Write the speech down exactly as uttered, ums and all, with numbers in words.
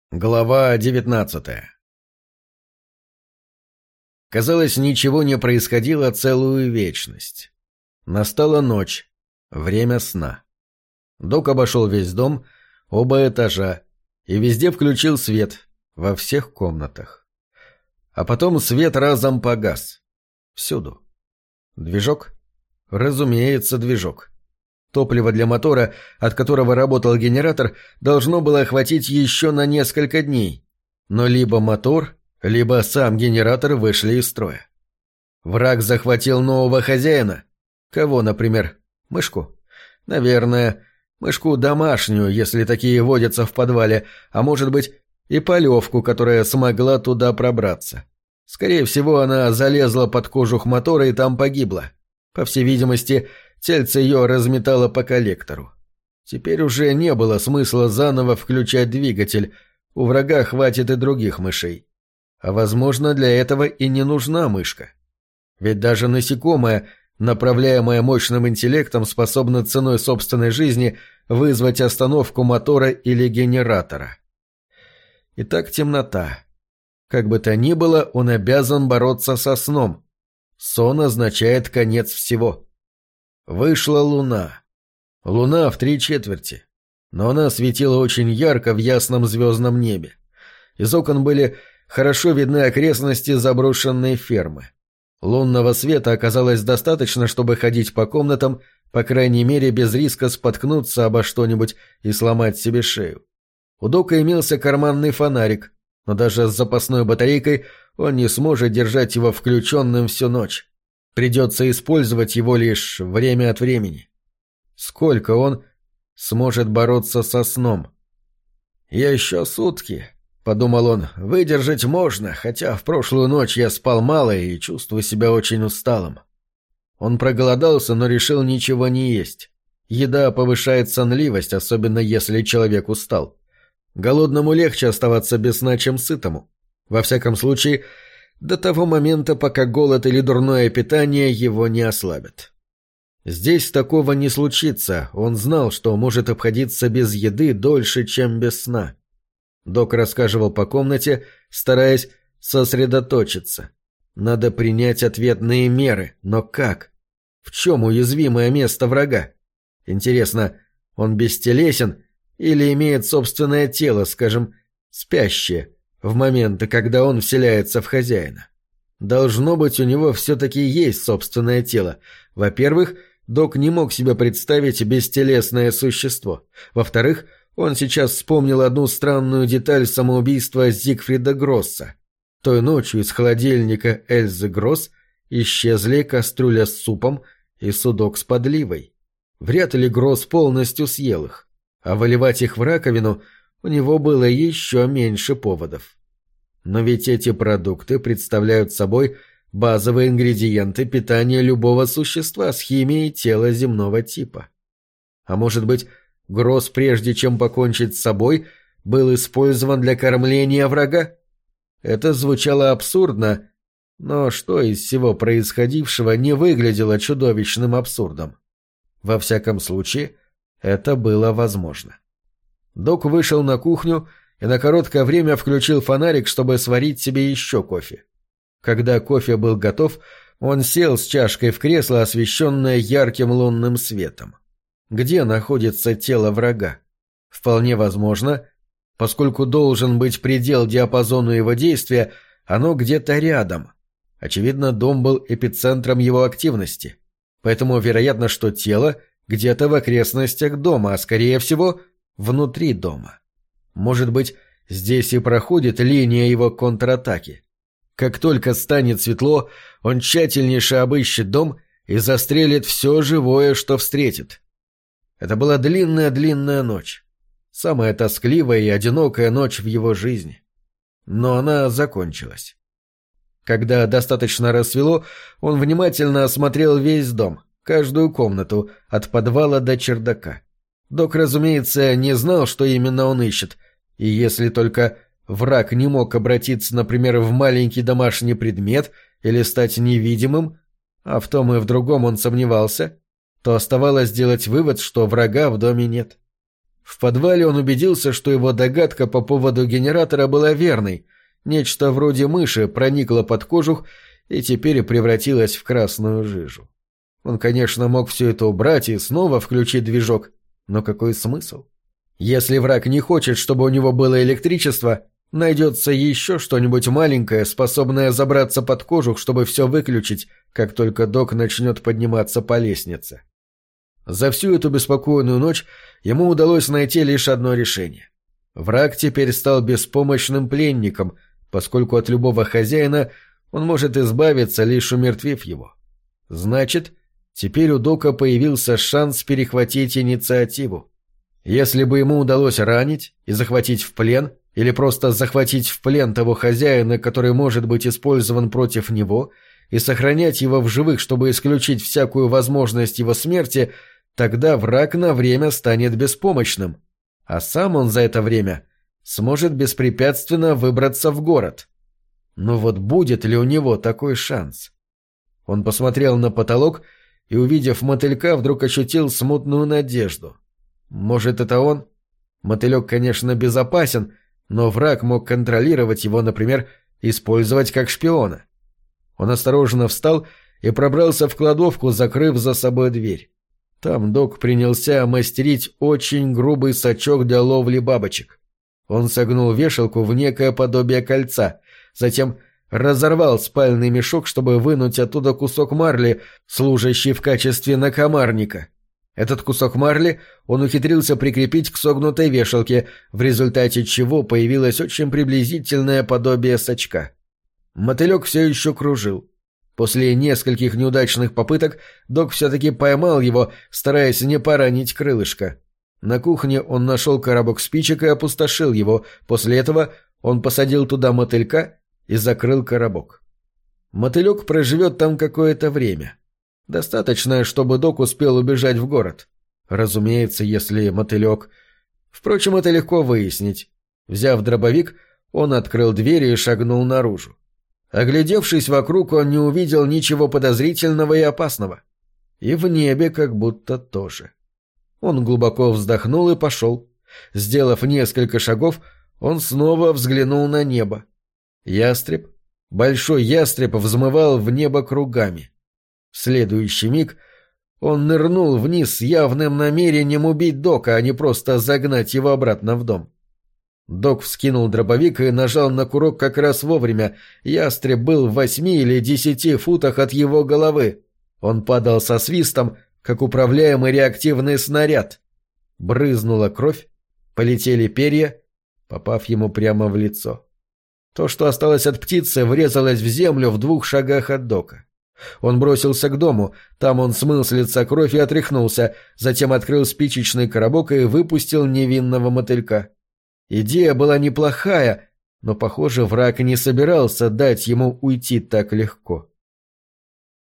Глава девятнадцатая. Казалось, ничего не происходило целую вечность. Настала ночь, время сна. Док обошел весь дом, оба этажа, и везде включил свет, во всех комнатах. А потом свет разом погас. Всюду. Движок? Разумеется, движок. Топливо для мотора, от которого работал генератор, должно было хватить еще на несколько дней. Но либо мотор, либо сам генератор вышли из строя. Враг захватил нового хозяина. Кого, например? Мышку? Наверное, мышку домашнюю, если такие водятся в подвале, а может быть и полевку, которая смогла туда пробраться. Скорее всего, она залезла под кожух мотора и там погибла. По всей видимости, тельце ее разметало по коллектору. Теперь уже не было смысла заново включать двигатель, у врага хватит и других мышей. А возможно, для этого и не нужна мышка. Ведь даже насекомое, направляемое мощным интеллектом, способно ценой собственной жизни вызвать остановку мотора или генератора. Итак, темнота. Как бы то ни было, он обязан бороться со сном. Сон означает конец всего. Вышла луна. Луна в три четверти. Но она светила очень ярко в ясном звездном небе. Из окон были хорошо видны окрестности заброшенной фермы. Лунного света оказалось достаточно, чтобы ходить по комнатам, по крайней мере без риска споткнуться обо что-нибудь и сломать себе шею. У Дока имелся карманный фонарик, но даже с запасной батарейкой он не сможет держать его включенным всю ночь. Придется использовать его лишь время от времени. Сколько он сможет бороться со сном? «Еще сутки», — подумал он, — «выдержать можно, хотя в прошлую ночь я спал мало и чувствую себя очень усталым». Он проголодался, но решил ничего не есть. Еда повышает сонливость, особенно если человек устал. Голодному легче оставаться без сна, чем сытому. Во всяком случае, до того момента, пока голод или дурное питание его не ослабят. Здесь такого не случится, он знал, что может обходиться без еды дольше, чем без сна. Док рассказывал по комнате, стараясь сосредоточиться. Надо принять ответные меры, но как? В чем уязвимое место врага? Интересно, он бестелесен или имеет собственное тело, скажем, спящее, в моменты, когда он вселяется в хозяина? Должно быть, у него все-таки есть собственное тело. Во-первых, Док не мог себе представить бестелесное существо. Во-вторых, он сейчас вспомнил одну странную деталь самоубийства Зигфрида Гросса. Той ночью из холодильника Эльзы Гросс исчезли кастрюля с супом и судок с подливой. Вряд ли Гросс полностью съел их, а выливать их в раковину у него было еще меньше поводов. Но ведь эти продукты представляют собой базовые ингредиенты питания любого существа с химией тела земного типа. А может быть, Гросс, прежде чем покончить с собой, был использован для кормления врага? Это звучало абсурдно, но что из всего происходившего не выглядело чудовищным абсурдом? Во всяком случае, это было возможно. Док вышел на кухню и на короткое время включил фонарик, чтобы сварить себе еще кофе. Когда кофе был готов, он сел с чашкой в кресло, освещенное ярким лунным светом. Где находится тело врага? Вполне возможно, поскольку должен быть предел диапазону его действия, оно где-то рядом. Очевидно, дом был эпицентром его активности. Поэтому вероятно, что тело где-то в окрестностях дома, а скорее всего, внутри дома. Может быть, здесь и проходит линия его контратаки. Как только станет светло, он тщательнейше обыщет дом и застрелит все живое, что встретит. Это была длинная-длинная ночь. Самая тоскливая и одинокая ночь в его жизни. Но она закончилась. Когда достаточно рассвело, он внимательно осмотрел весь дом, каждую комнату, от подвала до чердака. Док, разумеется, не знал, что именно он ищет, и если только враг не мог обратиться, например, в маленький домашний предмет или стать невидимым, а в том и в другом он сомневался, то оставалось сделать вывод, что врага в доме нет. В подвале он убедился, что его догадка по поводу генератора была верной. Нечто вроде мыши проникло под кожух и теперь превратилось в красную жижу. Он, конечно, мог все это убрать и снова включить движок, но какой смысл? Если враг не хочет, чтобы у него было электричество, найдется еще что-нибудь маленькое, способное забраться под кожух, чтобы все выключить, как только док начнет подниматься по лестнице. За всю эту беспокойную ночь ему удалось найти лишь одно решение. Враг теперь стал беспомощным пленником, поскольку от любого хозяина он может избавиться, лишь умертвив его. Значит, теперь у Дока появился шанс перехватить инициативу. Если бы ему удалось ранить и захватить в плен, или просто захватить в плен того хозяина, который может быть использован против него, и сохранять его в живых, чтобы исключить всякую возможность его смерти, тогда враг на время станет беспомощным, а сам он за это время сможет беспрепятственно выбраться в город. Но вот будет ли у него такой шанс? Он посмотрел на потолок и, увидев мотылька, вдруг ощутил смутную надежду. Может, это он? Мотылек, конечно, безопасен, но враг мог контролировать его, например, использовать как шпиона. Он осторожно встал и пробрался в кладовку, закрыв за собой дверь. Там Док принялся мастерить очень грубый сачок для ловли бабочек. Он согнул вешалку в некое подобие кольца, затем разорвал спальный мешок, чтобы вынуть оттуда кусок марли, служащий в качестве накомарника. Этот кусок марли он ухитрился прикрепить к согнутой вешалке, в результате чего появилось очень приблизительное подобие сачка. Мотылек все еще кружил. После нескольких неудачных попыток Док все-таки поймал его, стараясь не поранить крылышко. На кухне он нашел коробок спичек и опустошил его. После этого он посадил туда мотылька и закрыл коробок. Мотылек проживет там какое-то время. Достаточно, чтобы Док успел убежать в город. Разумеется, если мотылек... Впрочем, это легко выяснить. Взяв дробовик, он открыл дверь и шагнул наружу. Оглядевшись вокруг, он не увидел ничего подозрительного и опасного. И в небе как будто тоже. Он глубоко вздохнул и пошел. Сделав несколько шагов, он снова взглянул на небо. Ястреб, большой ястреб, взмывал в небо кругами. В следующий миг он нырнул вниз с явным намерением убить Дока, а не просто загнать его обратно в дом. Док вскинул дробовик и нажал на курок как раз вовремя. Ястреб был в восьми или десяти футах от его головы. Он падал со свистом, как управляемый реактивный снаряд. Брызнула кровь, полетели перья, попав ему прямо в лицо. То, что осталось от птицы, врезалось в землю в двух шагах от Дока. Он бросился к дому, там он смыл с лица кровь и отряхнулся, затем открыл спичечный коробок и выпустил невинного мотылька. Идея была неплохая, но, похоже, враг не собирался дать ему уйти так легко.